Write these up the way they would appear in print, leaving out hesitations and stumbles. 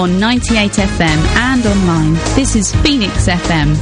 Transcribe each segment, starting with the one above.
on 98 FM and online. This is Phoenix FM.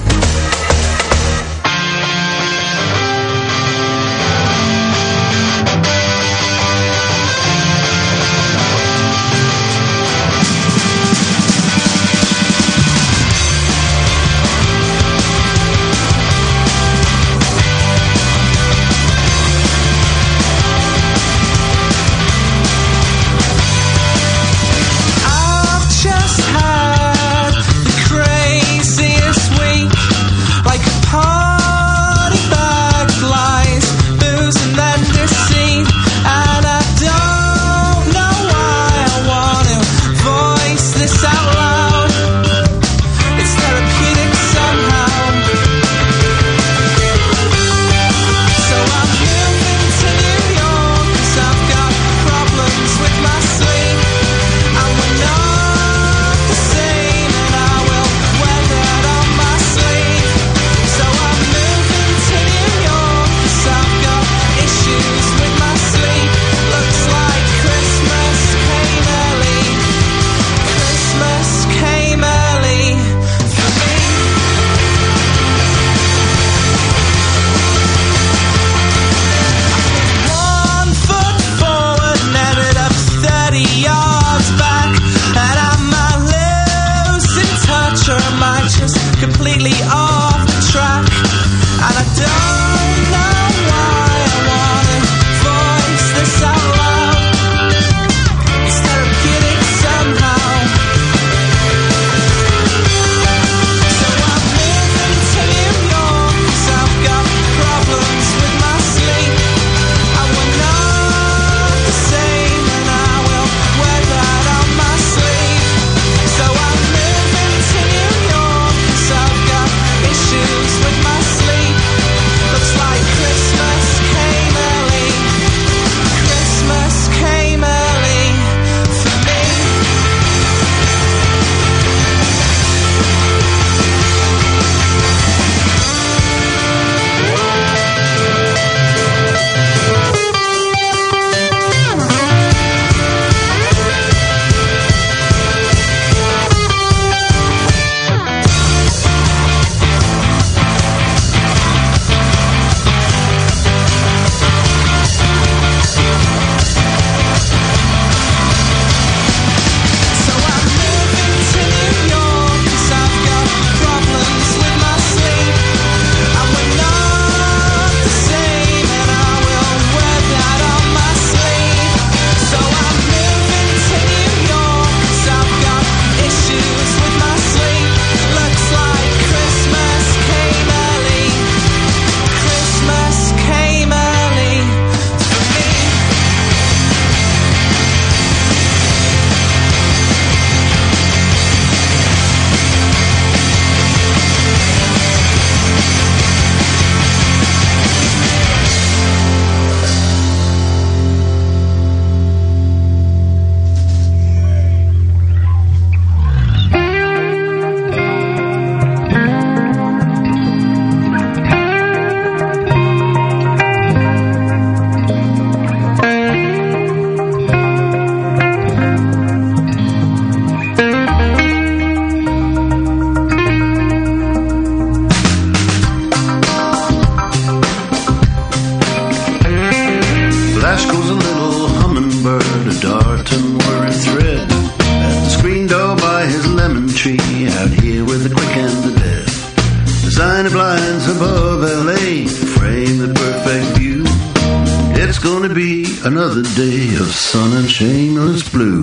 Another day of sun and shameless blue.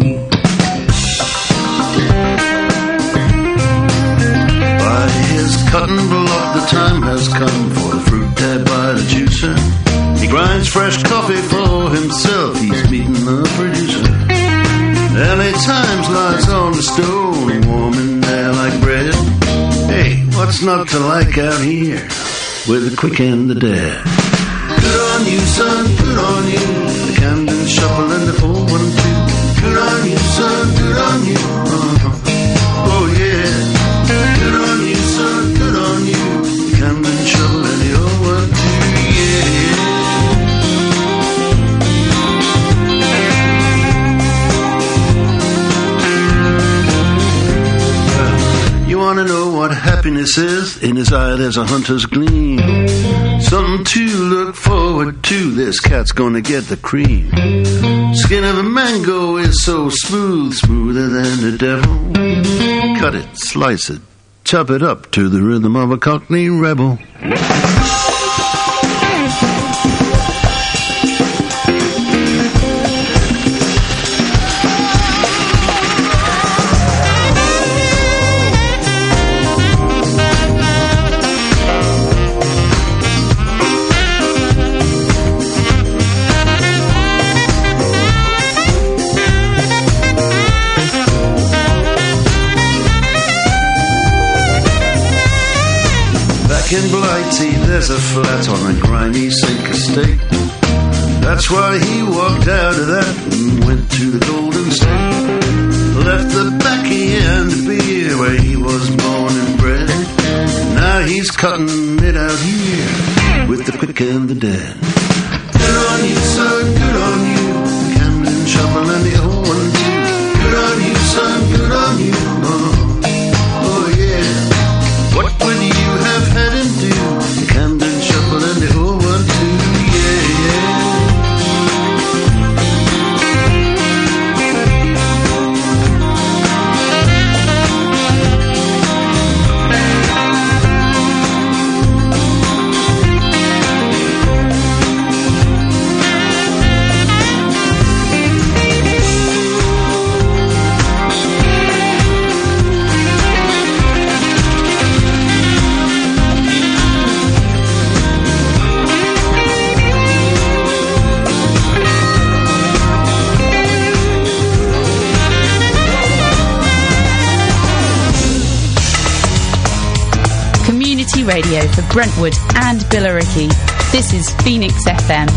By his cutting block, the time has come for the fruit dab by the juicer. He grinds fresh coffee for himself, he's meeting the producer. LA Times lies on the stone, warming there like bread. Hey, what's not to like out here with the quick and the dead? Good on you, son, good on you. The Camden Shuffle and the 412. Good on you, son, good on you. Oh yeah. Good on you, son, good on you. The Camden Shuffle and the 012, yeah. Happiness is, in his eye there's a hunter's gleam. Something to look forward to, this cat's gonna get the cream. Skin of a mango is so smooth, smoother than the devil. Cut it, slice it, chop it up to the rhythm of a Cockney rebel. In Blighty, there's a flat on a grimy sink estate. That's why he walked out of that and went to the Golden State. Left the baccy and the beer where he was born and bred. Now he's cutting it out here with the quick and the dead. Good on you, son, good on you. Camden Shuffle and the old one too. Good on you, son, good on you. Oh yeah. What would you have had him do? Camden Shuffle and the old one too, yeah, yeah. Radio for Brentwood and Billericay. This is Phoenix FM.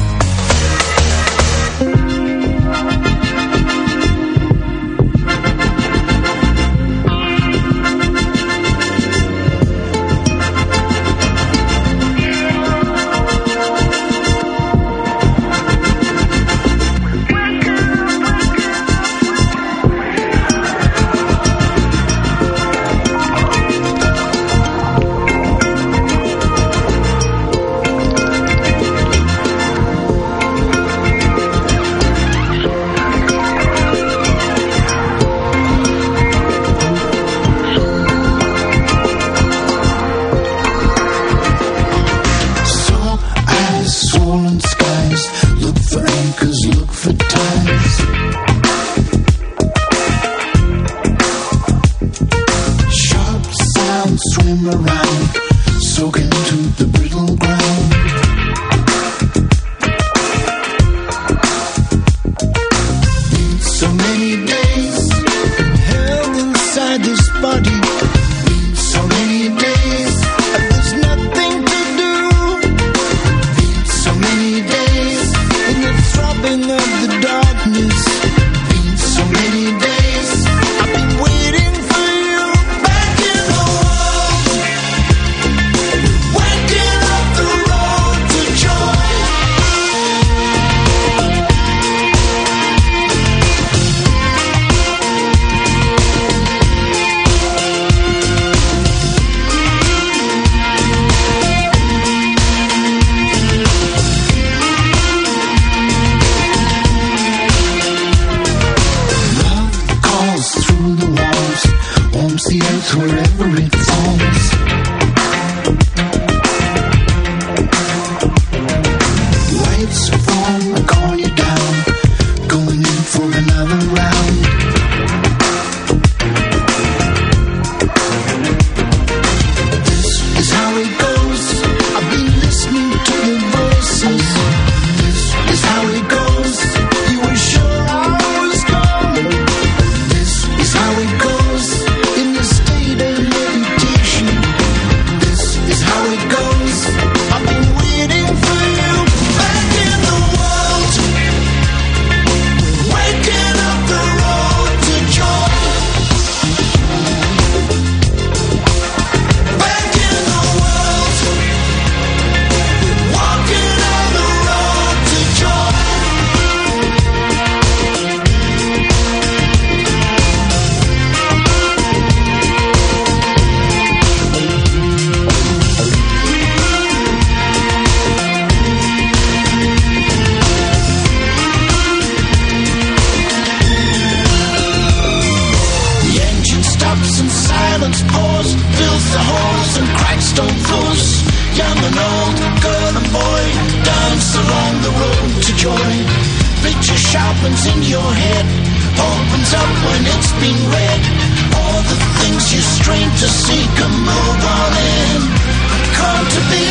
along the road to joy. Picture sharpens in your head, opens up when it's been read. All the things you strain to see can move on in, come to be.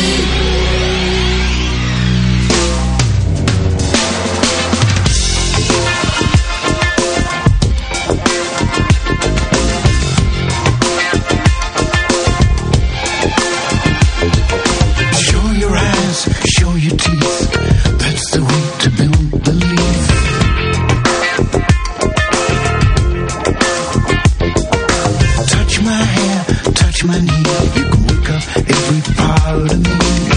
Show your teeth, that's the way to build belief. Touch my hair, touch my knee, you can wake up every part of me.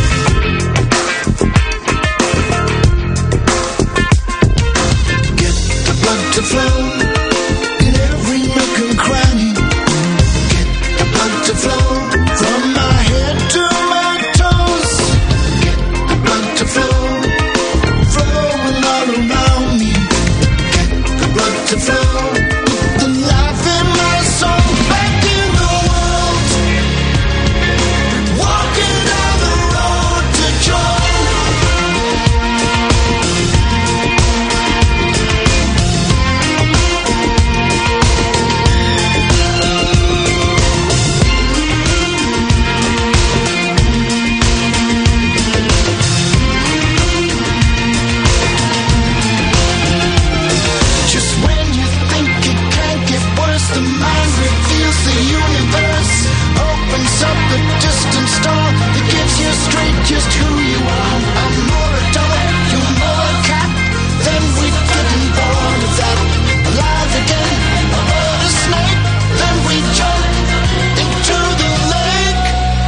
Get the blood to flow in every nook and cranny. Get the blood to flow from my head to my toes. To flow, flowing all around me. Get the blood to flow, put the life in my soul. Back in the world, walking down the road to joy. Up the distant star that gives you straight just who you are. I'm more a dog, you're more a cat. Then we didn't born of that. Alive again, about a snake. Then we jump into the lake.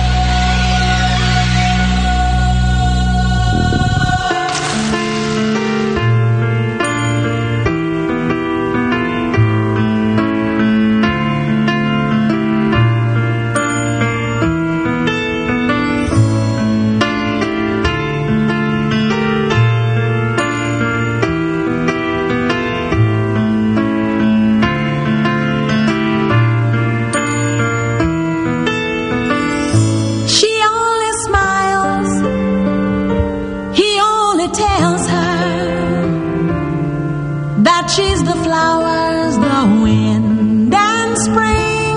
She's the flowers, the wind and spring,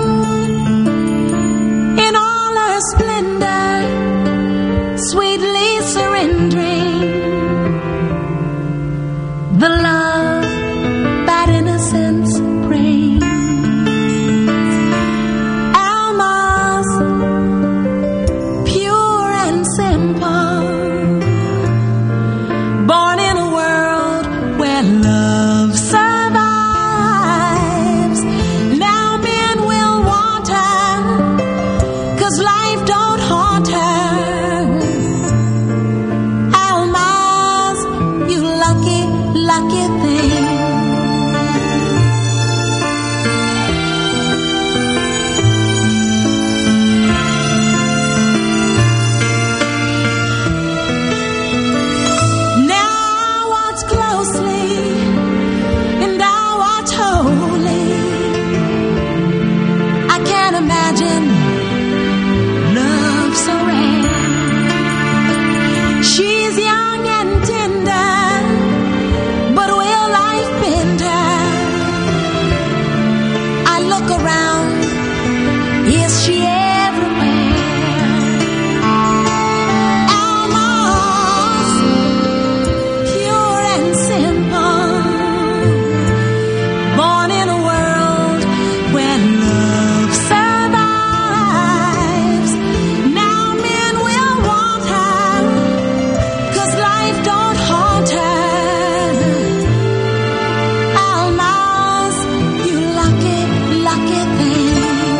in all her splendor, sweetly surrendering the love that innocence brings. Alma's pure and simple, born in a world where love survives. Now men will want her, 'cause life don't haunt her. Almaz, you lucky, lucky thing. Imagine love so rare. She's young and tender, but will life bend her? I look around, is she everywhere? Almost pure and simple, born in a world where love survives. Now men will want her, 'cause life don't haunt her. Almaz, you lucky, lucky thing.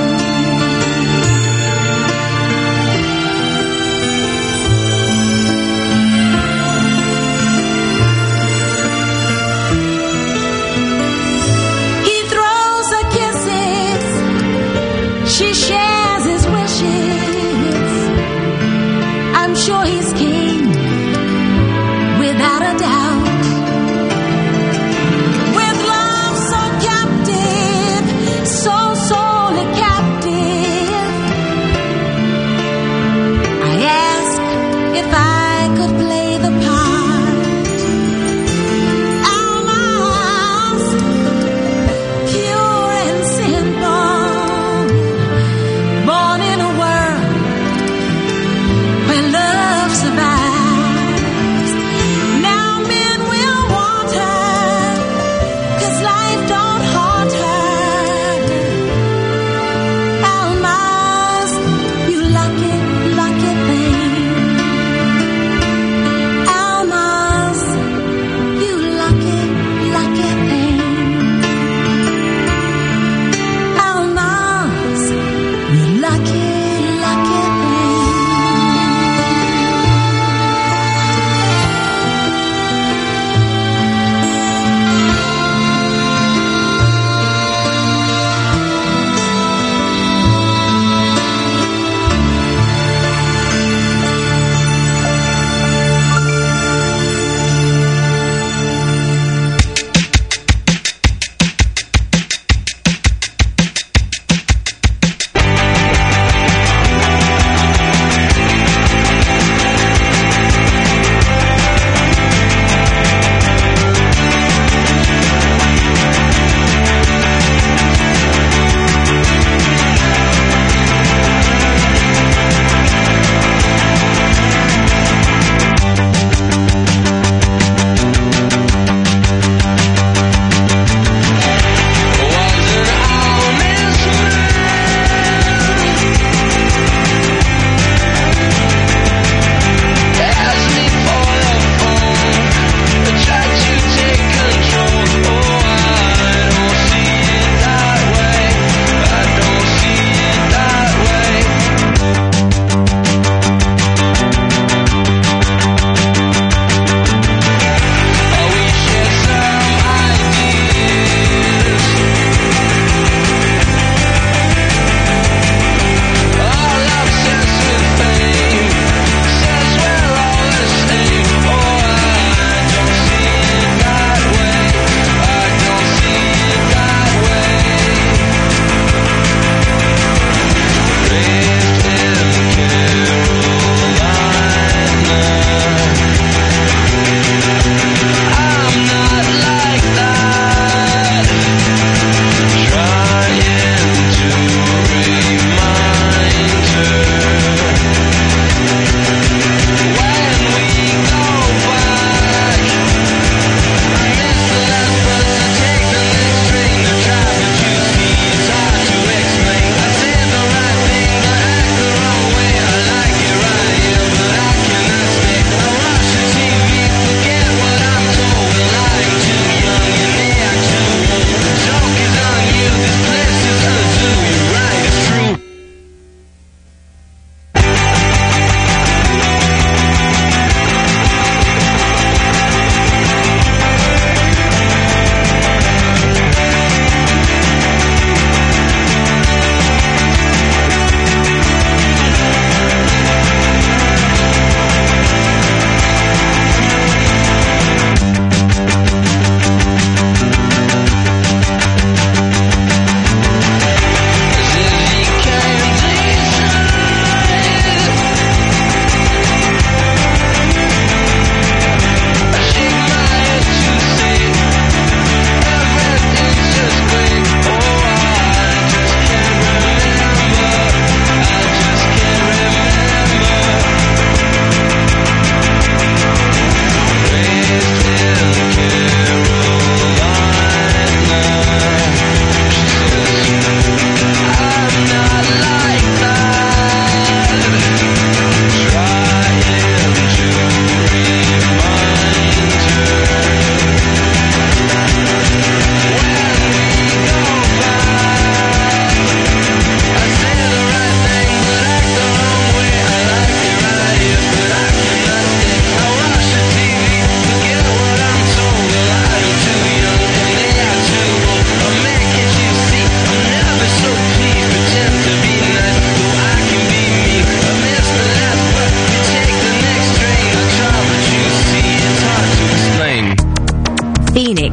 He throws her kisses, she shares his wishes. I'm sure he's king, without a doubt. With love so captive, so sorely captive, I ask if I could play the part.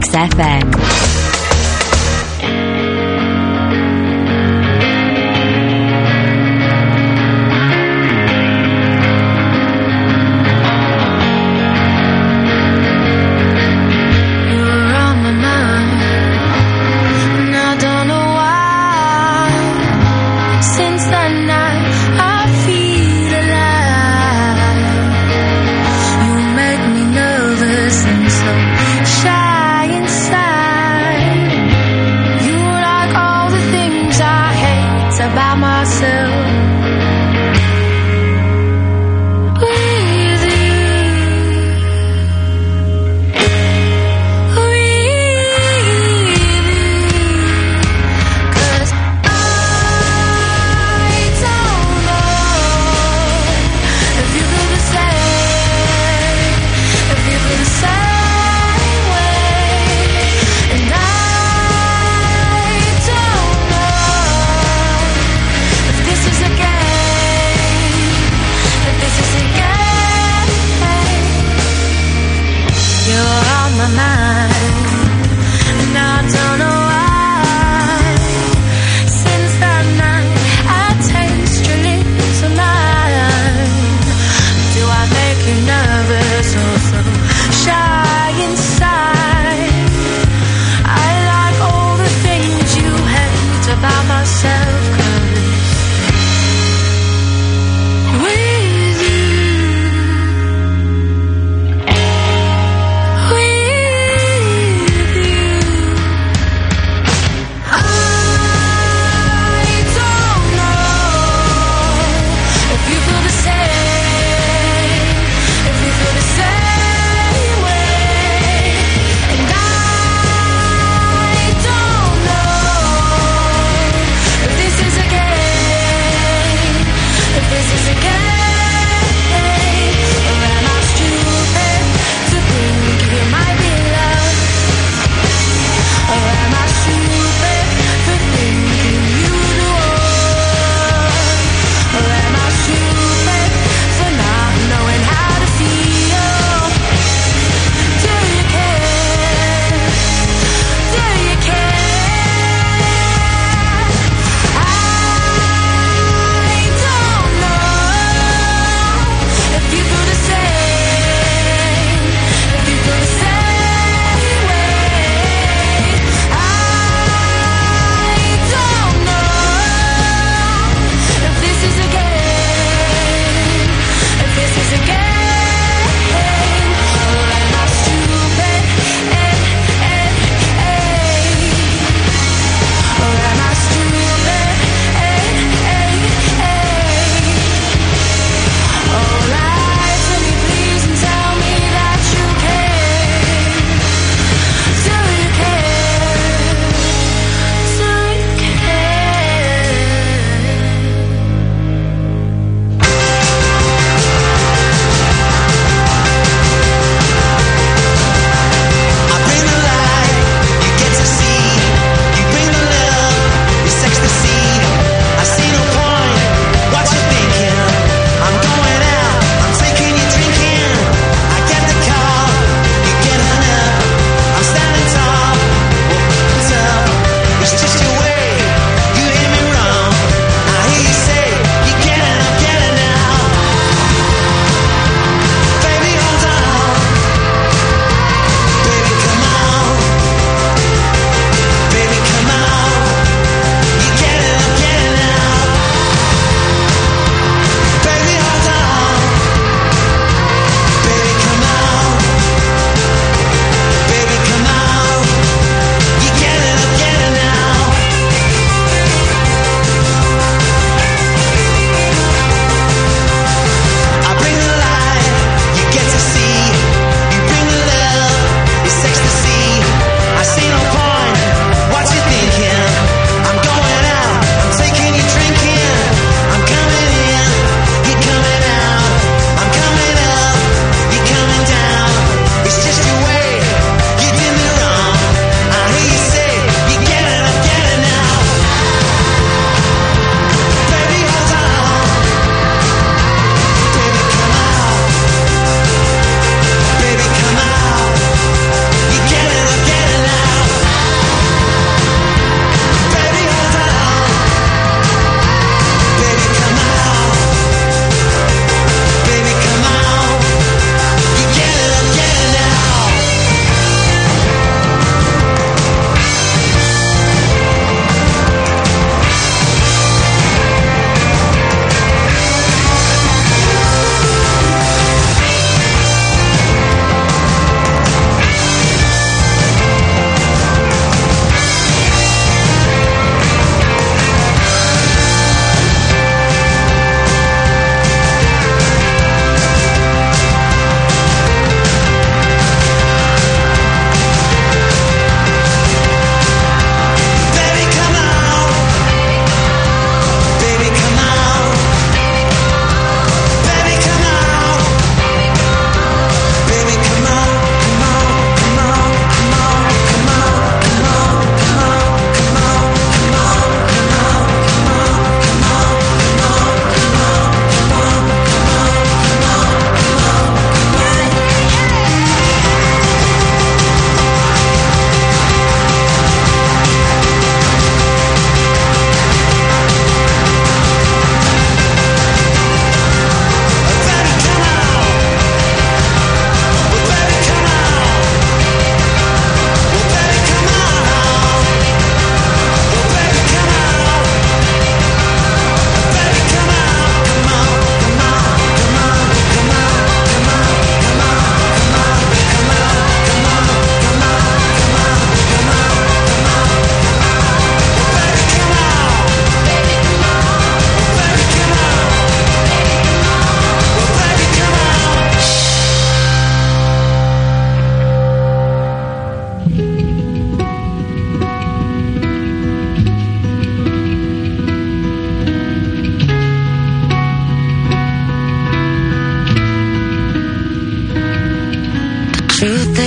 Phoenix FM.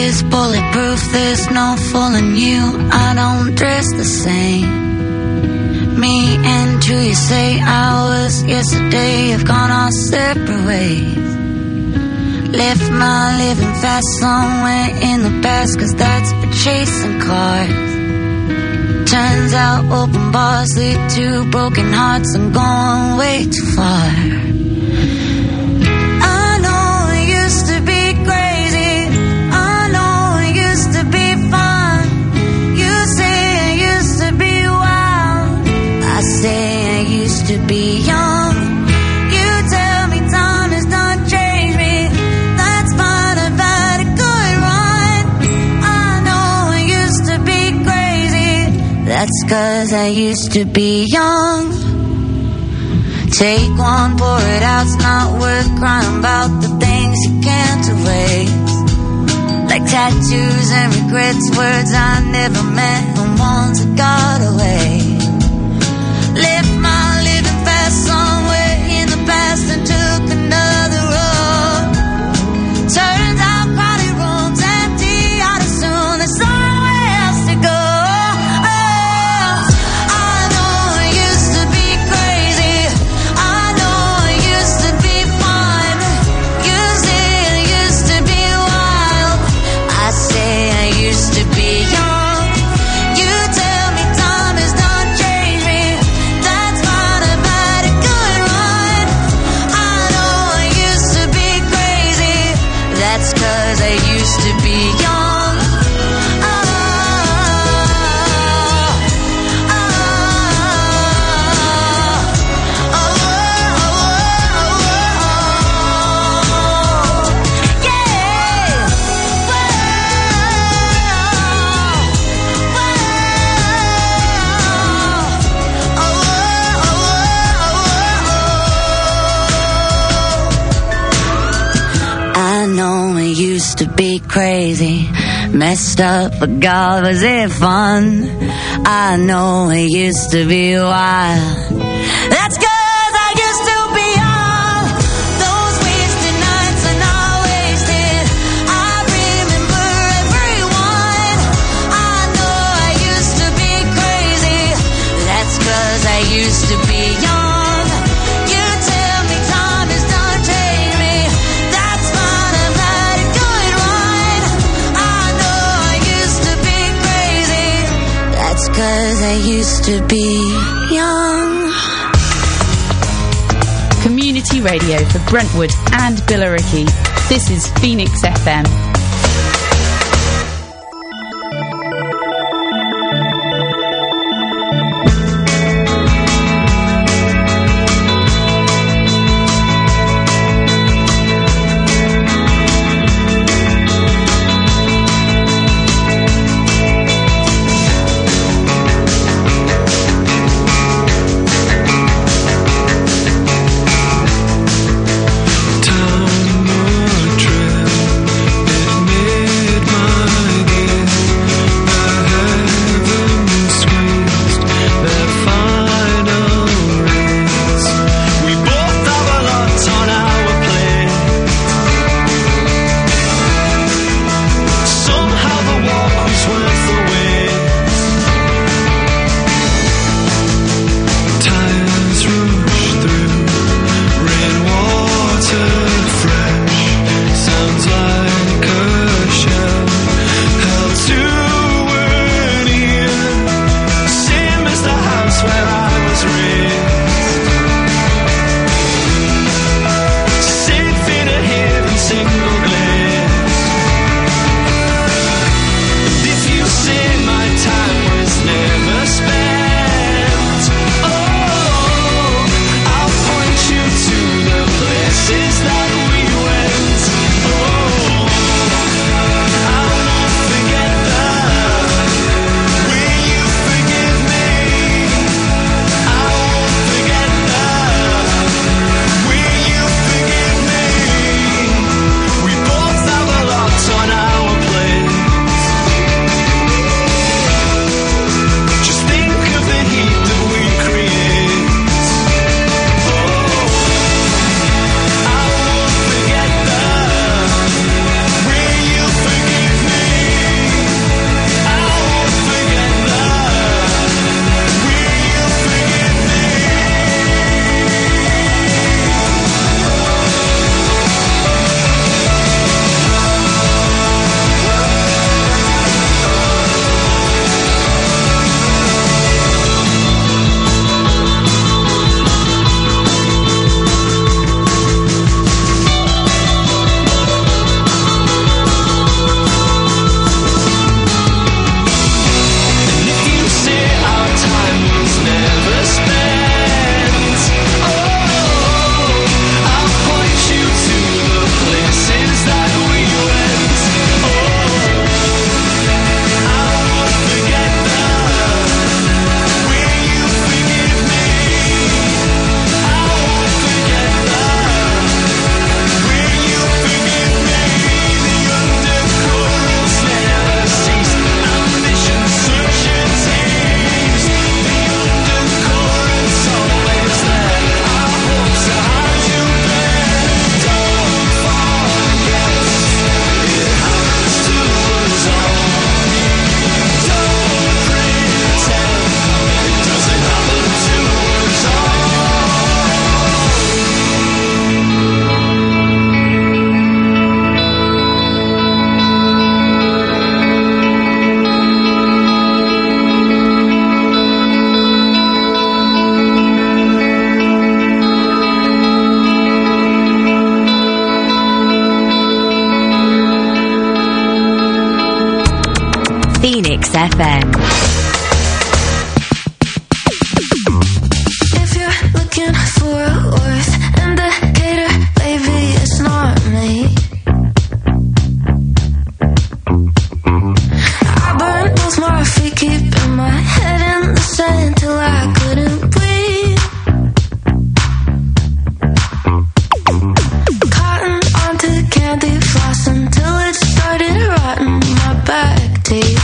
is bulletproof, there's no fooling you. I don't dress the same. Me and who you say I was yesterday have gone our separate ways. Left my living fast somewhere in the past, 'cause that's for chasing cars. Turns out open bars lead to broken hearts. I'm going way too far. I know it used to be crazy, I know it used to be fun. You say it used to be wild, I say I used to be young. You tell me time has done changed me, that's fine, I've had a good run. I know it used to be crazy, that's 'cause I used to be young. Take one, pour it out, it's not worth crying about the things you can't erase. Like tattoos and regrets, words I never meant, and ones that got away. Left my living fast somewhere in the past and took another road. Turns out crowded rooms empty out of soon, there's somewhere else to go. I know it used to be crazy, I know it used to be fun. You say it used to be wild, I say I used to be young. You tell me time has done changed me, that's fine, I've had a good run. I know I used to be crazy, that's 'cause I used to be young. I know it used to be crazy, messed up, but God, was it fun? I know it used to be wild, that's 'cause I used to be young. Those wasted nights are not wasted, I remember everyone. I know I used to be crazy, that's 'cause I used to be young. You tell me time has done changed me, that's fine, I've had a good run. I know I used to be crazy, that's 'cause I used to be young. Community radio for Brentwood and Billericay. This is Phoenix FM. Time or trail, Phoenix FM. If you're looking for a worth indicator, baby, it's not me. I burned both my feet, keeping my head in the sand till I couldn't breathe. Cotton onto candy floss until it started rotting my back teeth.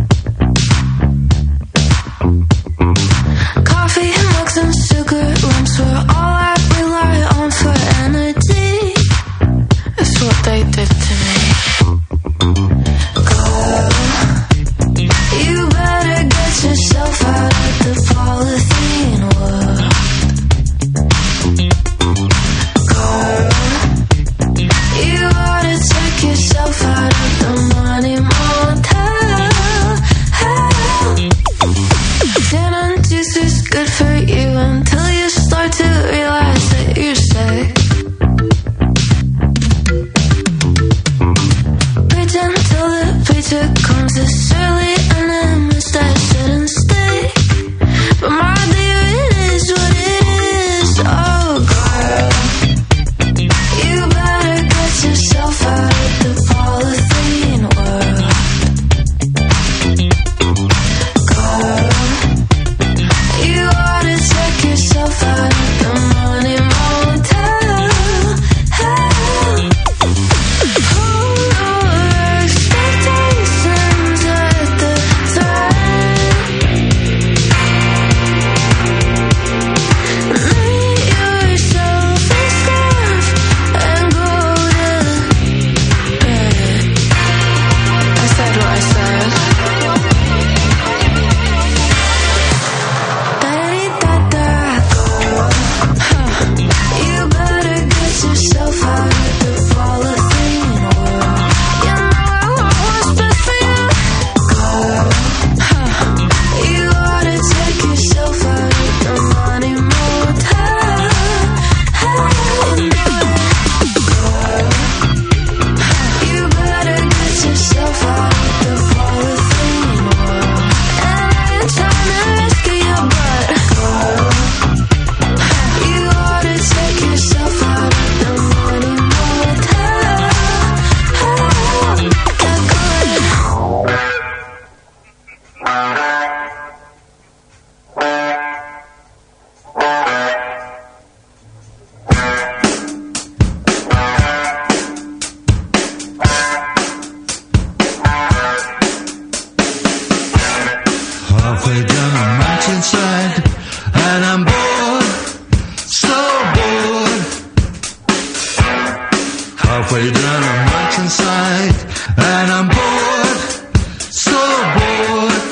Coffee mugs and sugar lumps were all I rely on for energy. That's what they did to me. Girl, you better get yourself out of the polythene world. Girl, you ought to take yourself out of the money motel. Gin and juice is good for you until you start to realize that you're sick. Preach until the preacher comes as surely enemies that shouldn't stay. But my dear, it is what it is. Oh, girl, you better get yourself out of the polythene world. Girl, you ought to take yourself out of the money motel. Hold your expectations at the threat. Make yourself a scarf and go to bed. I said what I said. Da-da-dee-da-da, girl. You better get yourself out of the polythene world. You know I want what's best for you, girl. You ought to take yourself out of the money motel. Girl, you better get yourself out of the polythene world. And I ain't trying to rescue your butt, girl. You ought to take yourself out of the money motel. Halfway down a mountainside, and I'm bored, so bored. Halfway down a mountainside, and I'm bored, so bored.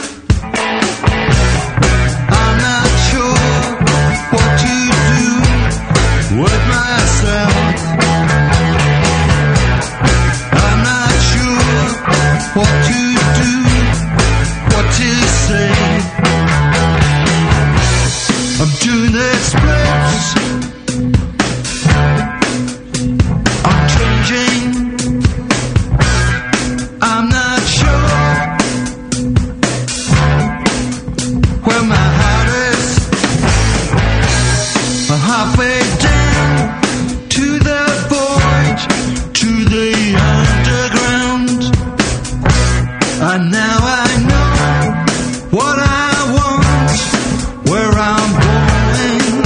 I'm not sure what to do with myself. I'm not sure what to do, what to say. I'm doing the splits. I'm changing. I'm not sure where my heart is. I'm halfway down to the void, to the underground. And now I know what I want, where I'm going.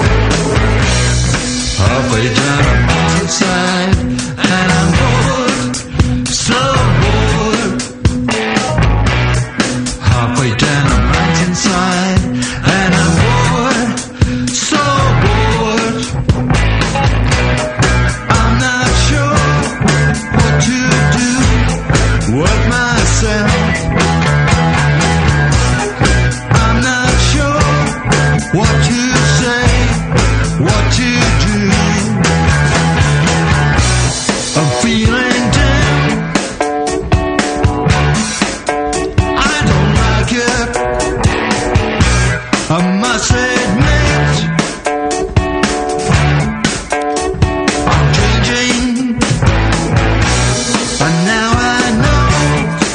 Halfway down a mountainside, and I'm bored, so bored. Halfway down a mountainside, and I'm bored, so bored. I'm not sure what to do with myself. I'm not sure what to say, what to do. I'm feeling down. I don't like it, I must admit. I'm changing, and now I know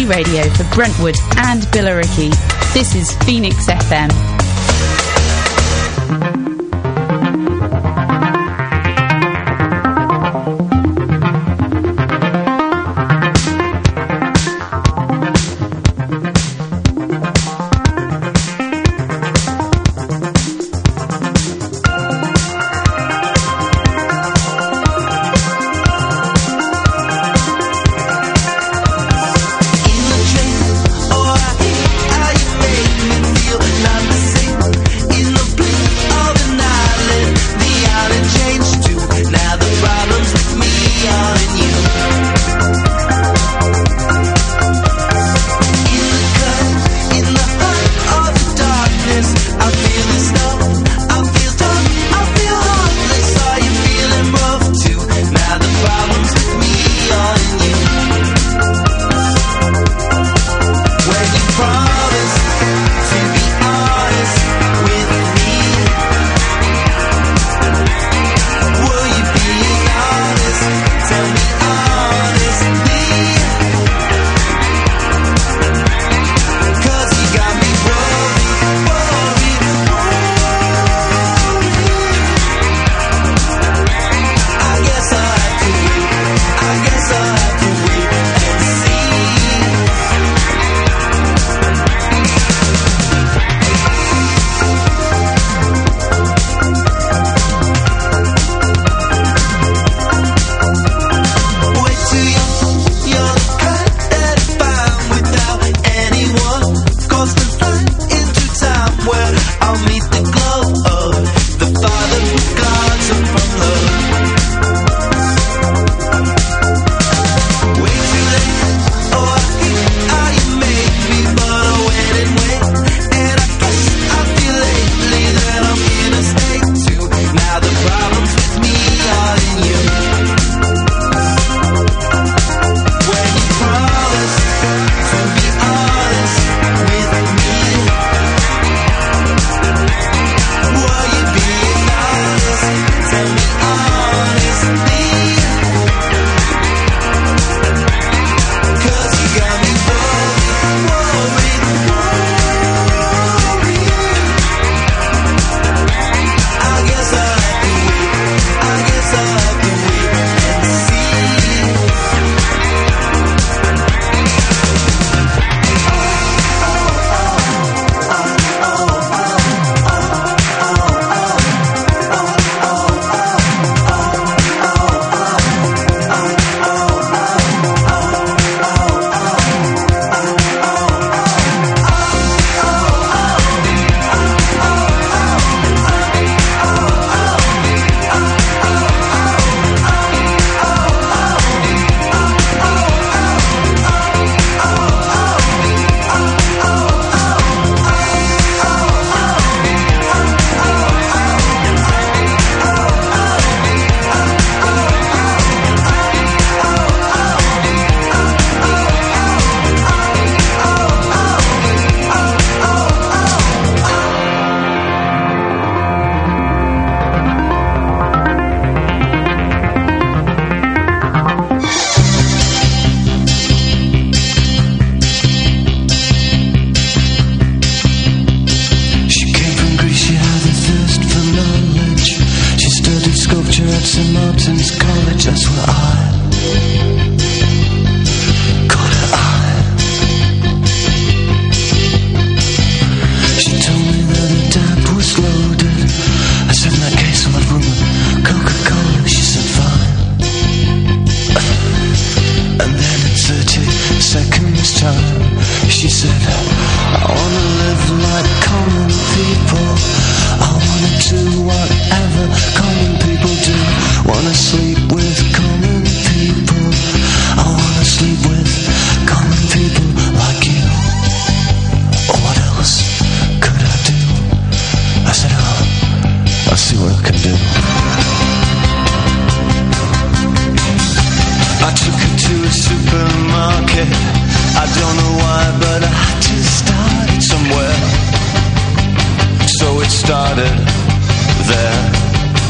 community radio for Brentwood and Billericay. This is Phoenix FM.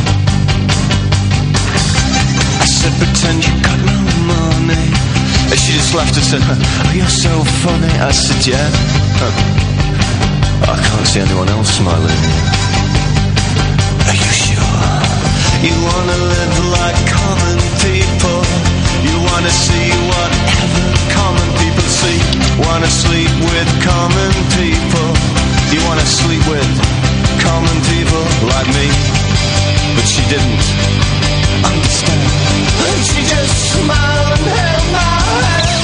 She she just laughed and said, "Oh, you're so funny." I said, "Yeah." I can't see anyone else smiling. Are you sure? You wanna live like common people. You wanna see whatever common people see. Wanna sleep with common people. You wanna sleep with common people like me. But she didn't understand. And she just smiled and held my hand.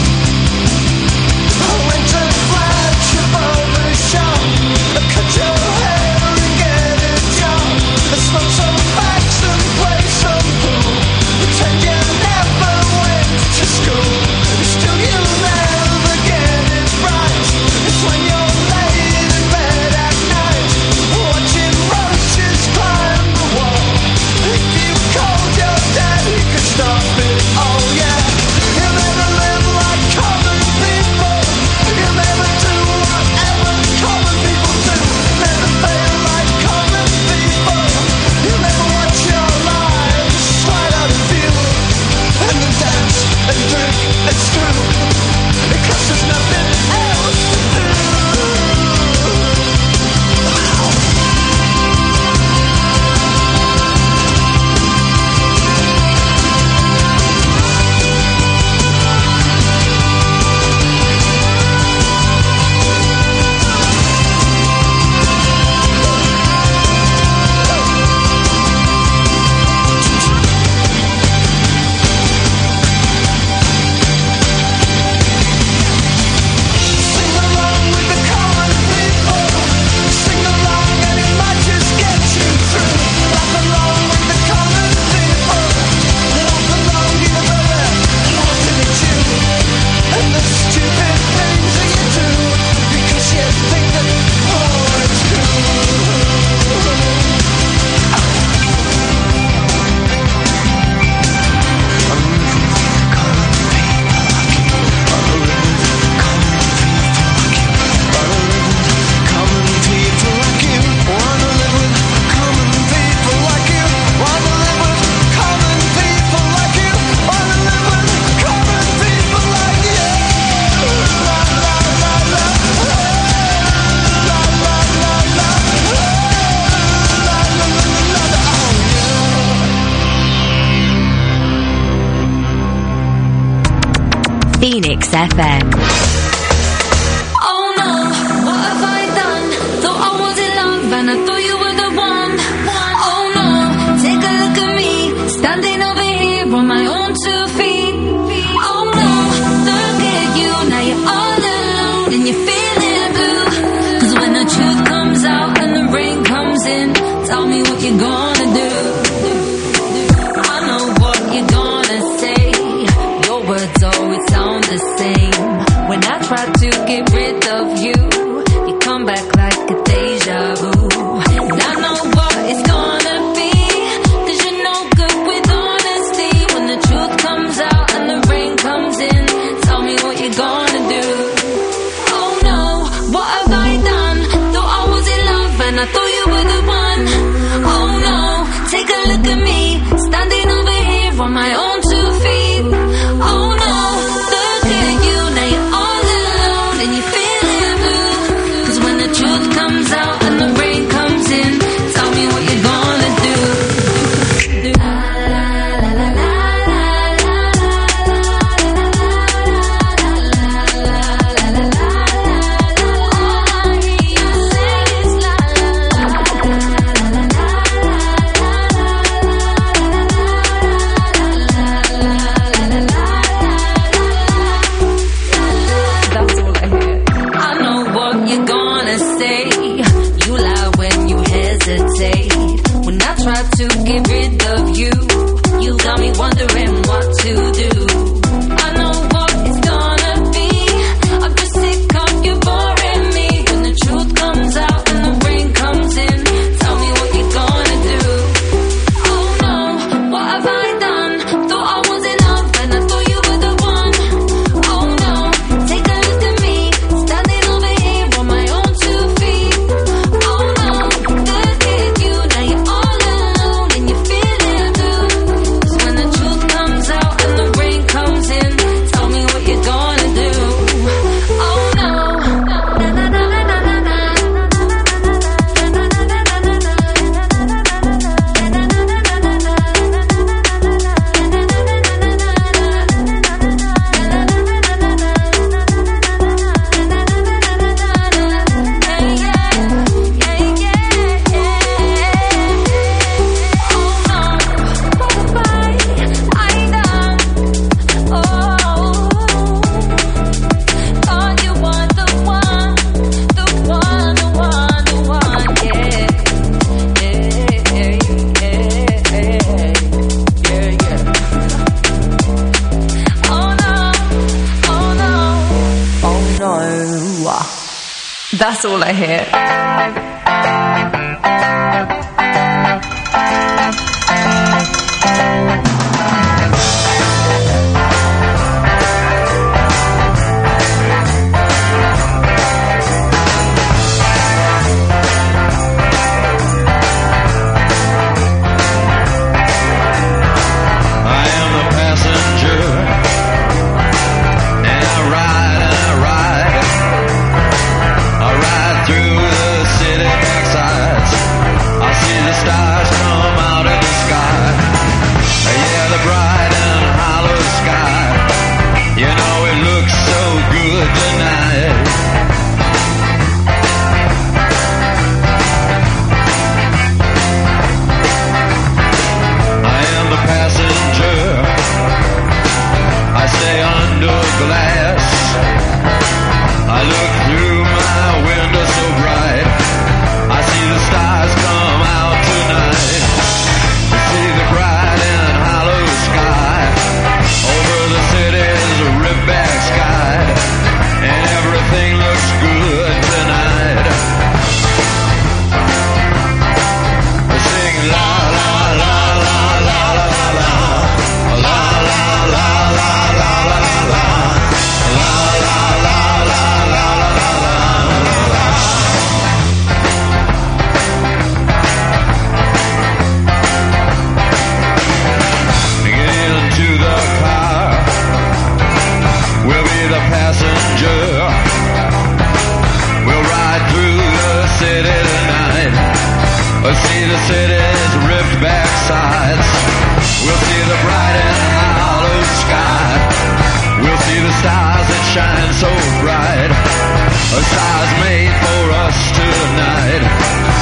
I went to flash your barber shop. Cut your hair and get a job. I smoke some facts and play some pool. Pretend you never went to school. Still you'll never get it right. It's when you're laid in bed at night, watching roaches climb the wall. If you called your dad, he could stop it. Oh yeah. You'll never live like common people. You'll never do whatever common people do. Never fail like common people. You'll never watch your lives slide out of view. And then dance and drink and screw. Because there's nothing else to do. Sing along with the common people. Sing along and it might just get you through. Laugh along with the common people. Laugh along, you know they're laughing at you. And the stupid things that you do. Because you think that, oh, it's cool. Common people like you. Wanna live with common people like you. Wanna live with common people like you. Wanna live with common people like you. La la la la. La la la la. La la la la. Oh yeah. Phoenix FM. Oh no, what have I done? Thought I was in love and I thought you were the one. Oh no, take a look at me, standing over here on my own 2 feet. Oh no, look at you, now you're all alone and you're feeling blue. 'Cause when the truth comes out and the rain comes in, tell me what you're gonna do. I know what you're gonna say. Your words always sound the same. When I try to get rid of you, you come back like a deja vu. And I know what it's gonna be, 'cause you're no good with honesty. When the truth comes out and the rain comes in, tell me what you're gonna do. Oh no, what have I done? Thought I was in love and I thought you were the one. Oh no, take a look at me, standing over here on my own 2 feet. Oh no, look at you, now you're all alone and you're feeling blue. 'Cause when the truth comes out and the rain comes in, tell me what you're gonna do. La la la la la la la la la la. All I hear you say is la la la la la la la. That's all I hear. I know what you're gonna say. You lie when you hesitate. When I try to get rid of you, you got me wondering what to do. I know what it's gonna be. I'm just sick of you boring me. When the truth comes out and the rain comes in, tell me what you're gonna do. Oh no, what have I done? Thought I was in love and I thought you were the one. Oh no, take a look at me, standing over here on my own 2 feet. Oh no, look at you, now you're all alone and you're feeling That's all I hear. Shine so bright, a star's made for us tonight.